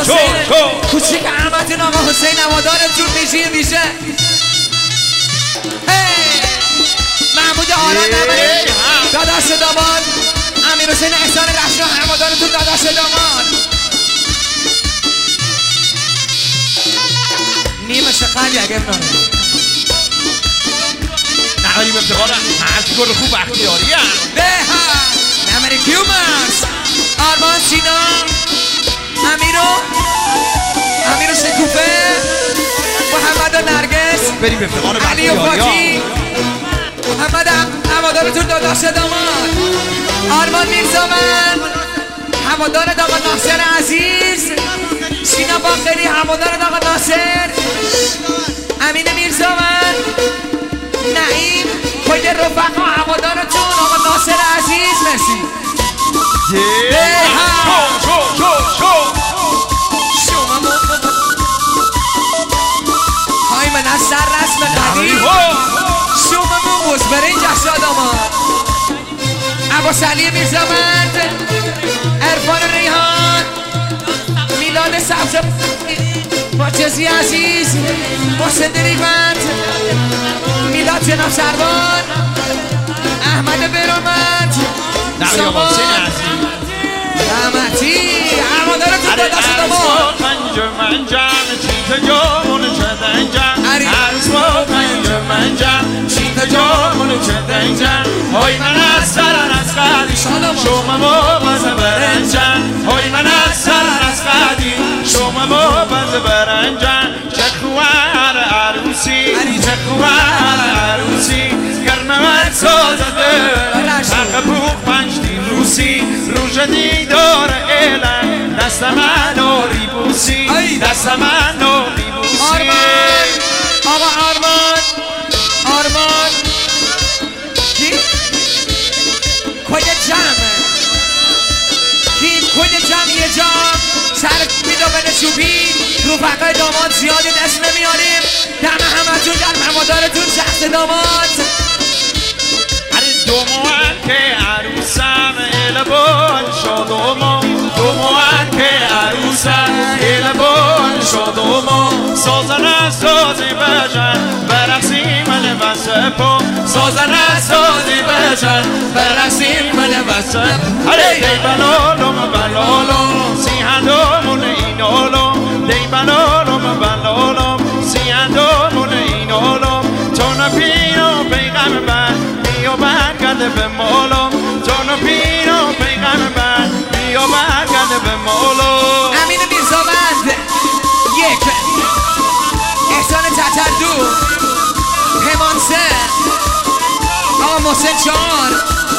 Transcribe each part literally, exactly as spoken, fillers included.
حسین کوچیک احمدتون آقا حسین هوادارتون میشین میشه محمود آران نمانی داداش داماد امیر حسین احسان رشا هوادارتون داداش داماد نیمه شقل یک ابنانه نهاریم افتخار مرد گل خوب اختیاری هم به ها نمری کیومرز آرمان سینا امیرو امیرو شکوفه محمد و نرگس بریم به افتخار علی و فاتی محمد هوادارتون داداش داماد آرمان میرزامن هوادار داماد ناصر عزیز سینا باقری هوادار داماد ناصر امین میرزامن نعیم خود رفقا هوادارتون آقا ناصر عزیز مرسی شو شو شو شو های من از سر رسم قدیم شوممون بوز برین جشاد آماد عباس علی میرزامند عرفان ریحان میلاد سبز باچزی عزیز محسن دریغمند میلاد جناب سروان احمد بیرومند سامان رحمتی هوادارتون داداش داماد پنج منجم چیت جامون چدنجم عرض پنج منجم چیت جامون چدنجم های من از سرن از قدی شما با بز برنجم های من از سرن از قدی شما با بز برنجم چه خوار عروسی چه خوار عروسی گرم من سازده حق بوق پنج دین روسی روژ دیدار ایلن دست من و ریبوسی دست من و ریبوسی آرمان آقا آرمان آرمان کی؟ کل جمع تیم کل جمع یه جام سر میدو بده چوبی رفقای داماد زیادی دست نمیاریم دم همتون گرم هوادارتون شخص داماد دوموان که عروسم البال شادوما دوموان که عروسم البال شادوما سازن از سازی بشن برقصی من وسپا سازن از سازی بشن برقصی من وسپ هره دی بلالم بلالم سیهندامون اینالم دی بلالم بلالم سیهندامون اینالم تو نپینو پیغم بر بیا برگرده به مولم جانو پیرو پیغم من بیا برگرده به مولم امین میرزامند یک احسان تتردو همان سه آقا محسن چهار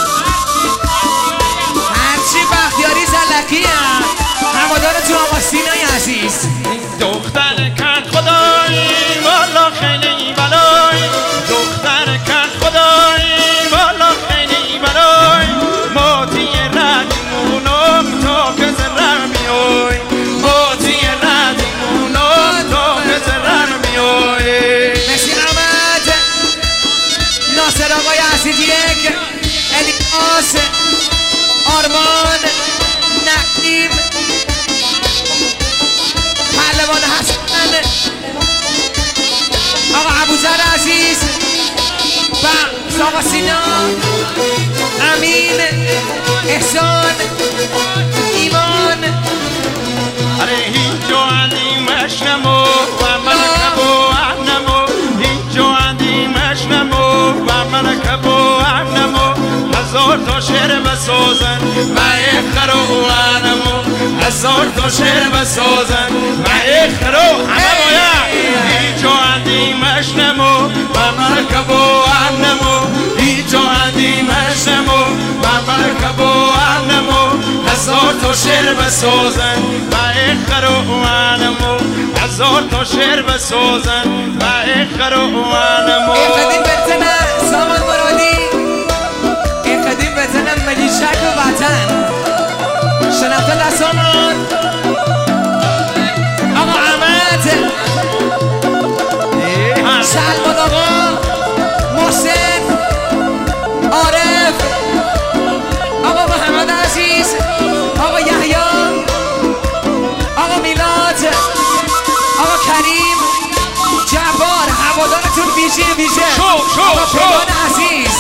هرچی بختیاری زلکی هم هوادار تو آقا سینای عزیز دختر کن خدایی والا خیلی بلای دختر کن خدایی والا خیلی بلای موتی ردیمونم تا که زرم میوی موتی ردیمونم تا که زرم میوی مرسی احمد ناصر آقای عزیز یک الیاس آرمان نقیم پهلوان حسن آقا ابوذر عزیز و آقا سینا امین احسان ایمان اره هیچ جو عندیمش نمو و ملکه بو نمو هیچ جو عندیمش نمو و ملکه بو نمو هزار تا شعر بسازن و اخرو نمو هزار تا شعر بسازن و اخرو همه باید هیچ جو عندیمش نمو و ملکه بو نمو هیچ جو عندیمش نمو و ملکه بو نمو هزار تا شعر بسازن و اخرو نمو هزار تا شعر بسازن و اخرو نمو قدیم بزنه سامان مرادی قدیم بزنه ملیشک و وطن شنفته دستانان آقا احمد سلمان آقا محسن عارف آقا محمد عزیز آقا یحیی آقا میلاد ویژه ویژه شو شو آقا شو پیمان عزیز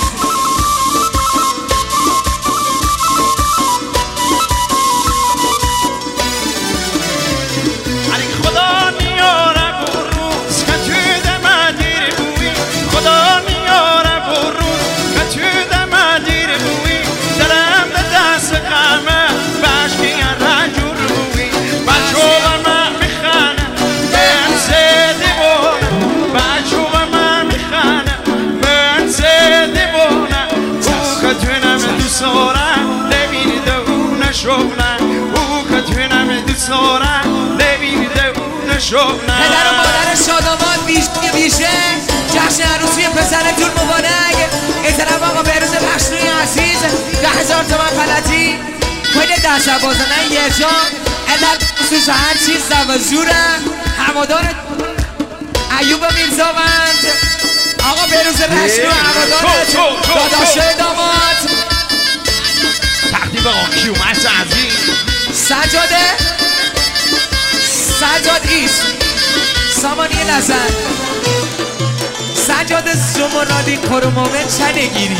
علی خدا میاره بروز که توی دم دیر بوی خدا میاره بروز که توی دم دیر بوی دلم به دست غمه بشکی رنجور بوی بچو من میخانه من زدی بونه بچو من میخانه من زدی بونه او که توی دوست دارم نمیده او نشونه او که توی دوست دارم پدر و مادر شادامان ویژه ویژه جشن عروسی پسرتون مبارک. احترام آقا بهروز پشنوی عزیز ده هزار تومن فلتی کل دست بازنه یه جا علت خصوص هر چیز زوزورم همادار ایوب میرزاوند آقا بهروز پشنو همادار داداشه داماد تقدیم آقا کیومرث عزیز سجاده سجاد ایست سامانی لزن سجاد زمرادی کرومومن چه نگیری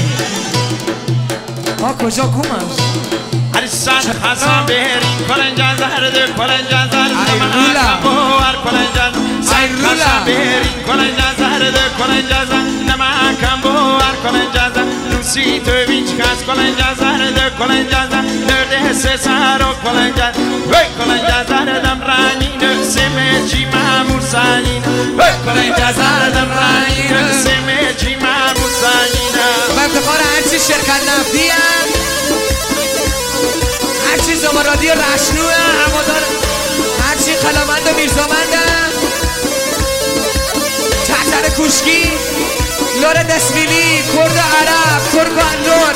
ها کجا کومم هر سال خزم بهرین کلنجان زهرده کلنجان زهرده من هر کلنجان خزم بهرین کلنجان زهرده کلنجان زهرده من کم بو هر کلنجان زهرده نوسی تو ویچ کس کلنجان زهرده کلنجان زهرده حسه سهر و کلنجان وی کلنجان زهردم رنین سمه چی مامور سنین وی کلنجان زهردم رنین سمه چی مامور سنین و افتخار هرچی شرکت نفتی هم هرچی زمرادی رشنوه همادار هرچی خلامند و میرزامند چهتر کوشکی لور دسویلی کرد عرب ترک و اللور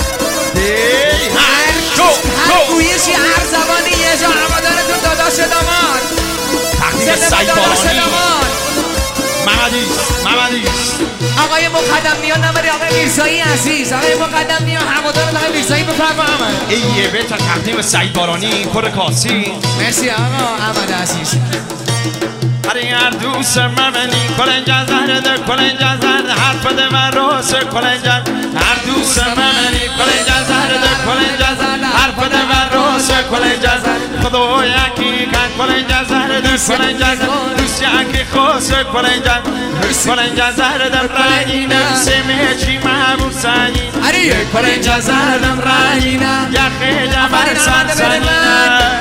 هر گویشی هر زبانی یه جا همادارتون داداش داماد تقدیم سعید بارانی محمدیست محمدیست آقای مقدم نیا نمری آقای میرزایی عزیز آقای مقدم نیا همادار آقای میرزایی بفرمایید ایه به تقدیم سعید بارانی کر کاسی مرسی آقا احمد عزیز هر هر دوست ممنی کلنجان زهرده کلنجان زهرده حرف ده من روز کلنجان هر دوست ممنی کلنجان زهرده کلنجان زهرده حرف ده من روز کلنجان خدا یکی کن کلنجان زهرده کلنجان دوست یکی خوش کلنجان کلنجان زهردم رنینم سمه چی محبوب سنین هری کلنجان زهردم رنینم یخی جمر سنسنینم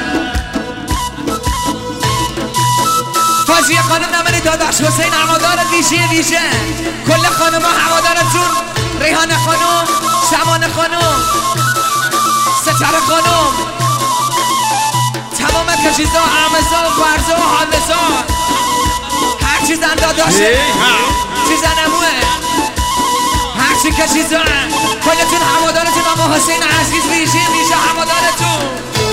فاجیه خانم نمانی داداش حسین همادار ویژه ویژه کل خانم ها همادارتون ریحان خانم شمان خانم ستر خانم تمام کشیزا عمزا فرزا حالزا هر چیزن داداشه چیزن اموه هر چی کشیزا کلتون همادارتون اما حسین عزیز ویژه ویژه همادارتون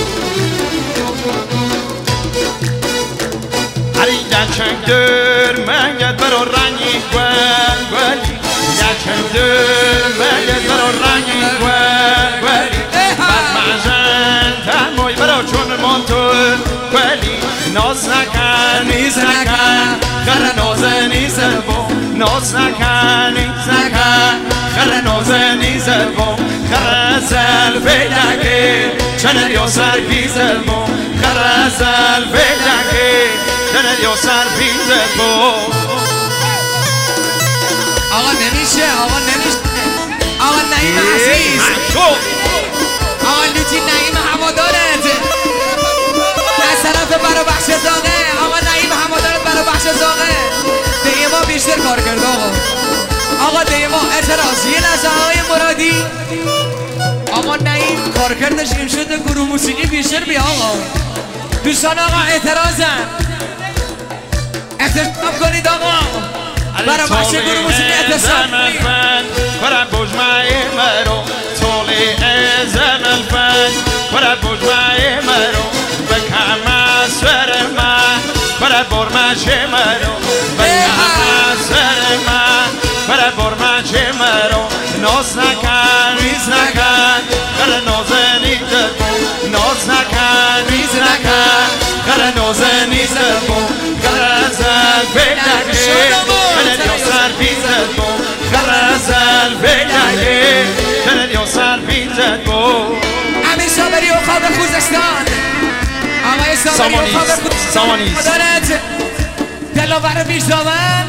هری گچنگ در منگد برو رنگی گل گلی گچنگ در منگد برو رنگی گل گلی بد معجن تنموی برو چون منطور گلی ناز نکن نیز نکن خر ناز نیزد بو ناز نکن نیز نکن خر ناز نیزد بو خر زل بیدگی چنل یا سر بیزد بو خر زل بیدگی چنل یا سر بیزد بو آقا نمیشه آقا نمیشه آقا نعیم عزیز آقا لوتی نعیم هوادارت از طرف برا بخش زاغه آقا نعیم هوادارت برا بخش زاغه دیگه ما بیشتر کار کرد آقا آقا دیگه ما اعتراض یه لحظه آقای مرادی آقا نعیم کار کردش این شده گروه موسیقی بیشتر بیا آقا دوستان آقا اعتراضم احترام کنید آقا برا بخش گروه موسیقی اعتصاب برا بجمعی مرو طولی ازم الفن برا بجمعی مرو بکم سر من برا برمچه مرو بکم سر من برا برمچه مرو ناز نکن ریز نکن برا نازنی در بو ناز نکن ریز نکن برا نازنی در بو برا زن بیدگی برا نیاسر بیزد البیدایه دل یا سر بیزد گو امیر صابری و خواب خوزستان آقای صابری و خواب خوزستان مدارت دلاور میرزاون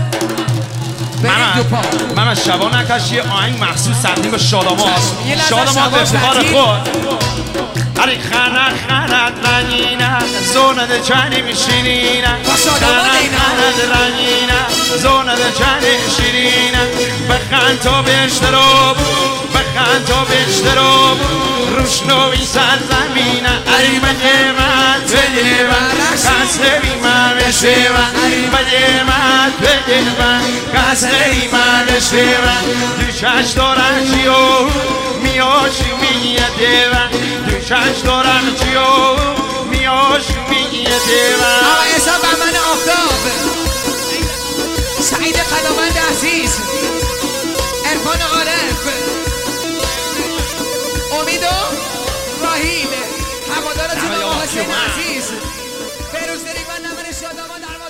من من شبانه کشی آهنگ مخصوص سندیم به شادامان شادامان به افتخار خود اری خرد خرد رنگینه زونه جانی میشینینه خرد خرد رنگینه زونه جانی میشینینه بخند تو بیشترو بخند تو بیشترو روشنوی سرزمینه اری بجمت بجمت کسری من بشیوه اری بجمت بجمت کسری من بشیوه دو چش دارن چیو میاشی میدیوه دو چش دارن چیو میاشی میدیوه آقا حساب من آفتاب سعید قدامند عزیز عرفان عارف امید و راهیل هوادارتون آقا حسین عزیز فیروز دریوان نمر شادامان